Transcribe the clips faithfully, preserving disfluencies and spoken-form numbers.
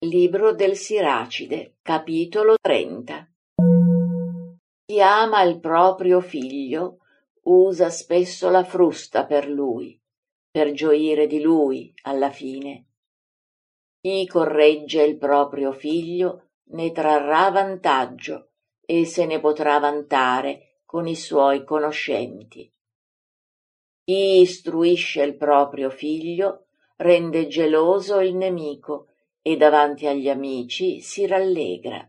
Libro del Siracide, capitolo trenta. Chi ama il proprio figlio usa spesso la frusta per lui, per gioire di lui alla fine. Chi corregge il proprio figlio ne trarrà vantaggio e se ne potrà vantare con i suoi conoscenti. Chi istruisce il proprio figlio rende geloso il nemico e davanti agli amici si rallegra.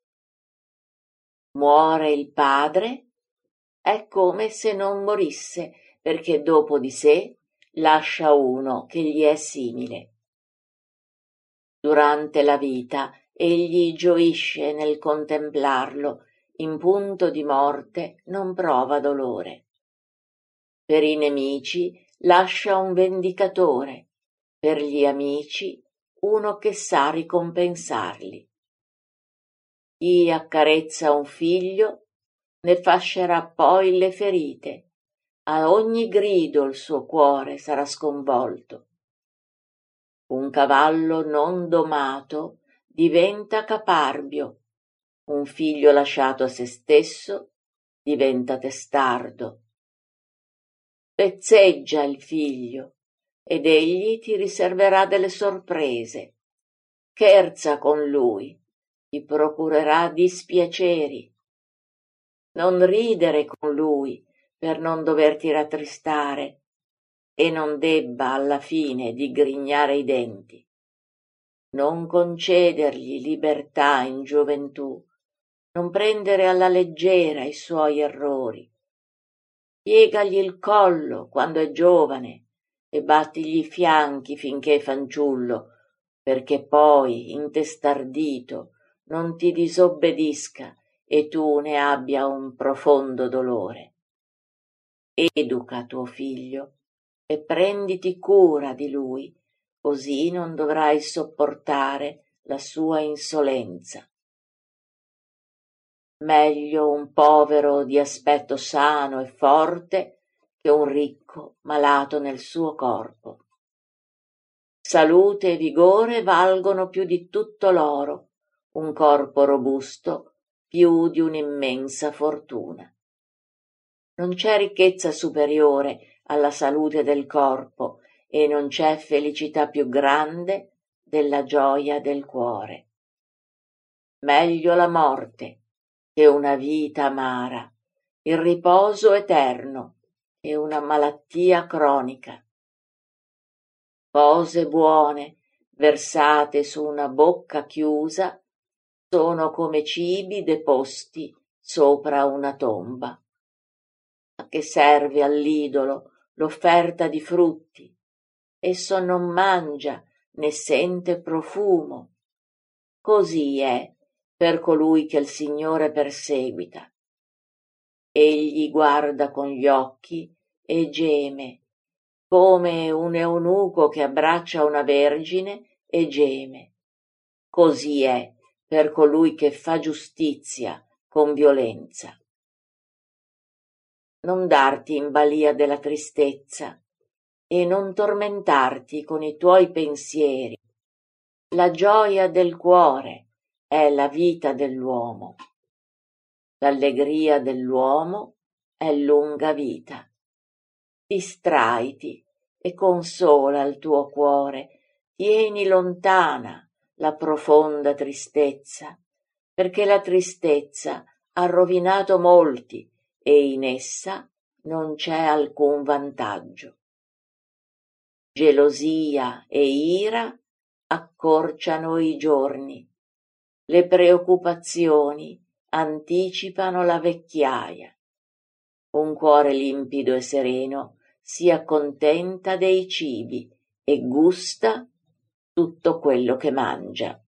Muore il padre, è come se non morisse, perché dopo di sé lascia uno che gli è simile. Durante la vita egli gioisce nel contemplarlo, in punto di morte non prova dolore. Per i nemici lascia un vendicatore, per gli amici uno che sa ricompensarli. Chi accarezza un figlio ne fascerà poi le ferite, a ogni grido il suo cuore sarà sconvolto. Un cavallo non domato diventa caparbio, un figlio lasciato a se stesso diventa testardo. Vezzeggia il figlio ed egli ti riserverà delle sorprese. Scherza con lui, ti procurerà dispiaceri. Non ridere con lui per non doverti rattristare e non debba alla fine digrignare i denti. Non concedergli libertà in gioventù, non prendere alla leggera i suoi errori. Piegagli il collo quando è giovane e battigli i fianchi finché è fanciullo, perché poi, intestardito, non ti disobbedisca e tu ne abbia un profondo dolore. Educa tuo figlio e prenditi cura di lui, così non dovrai sopportare la sua insolenza. Meglio un povero di aspetto sano e forte che un ricco malato nel suo corpo. Salute e vigore valgono più di tutto l'oro, un corpo robusto più di un'immensa fortuna. Non c'è ricchezza superiore alla salute del corpo e non c'è felicità più grande della gioia del cuore. Meglio la morte che una vita amara, il riposo eterno che una malattia cronica. Cose buone versate su una bocca chiusa sono come cibi deposti sopra una tomba. A che serve all'idolo l'offerta di frutti? Esso non mangia né sente profumo. Così è per colui che il Signore perseguita. Egli guarda con gli occhi e geme, come un eunuco che abbraccia una vergine e geme. Così è per colui che fa giustizia con violenza. Non darti in balia della tristezza e non tormentarti con i tuoi pensieri. La gioia del cuore è la vita dell'uomo. L'allegria dell'uomo è lunga vita. Distraiti e consola il tuo cuore, tieni lontana la profonda tristezza, perché la tristezza ha rovinato molti e in essa non c'è alcun vantaggio. Gelosia e ira accorciano i giorni, le preoccupazioni anticipano la vecchiaia. Un cuore limpido e sereno si accontenta dei cibi e gusta tutto quello che mangia.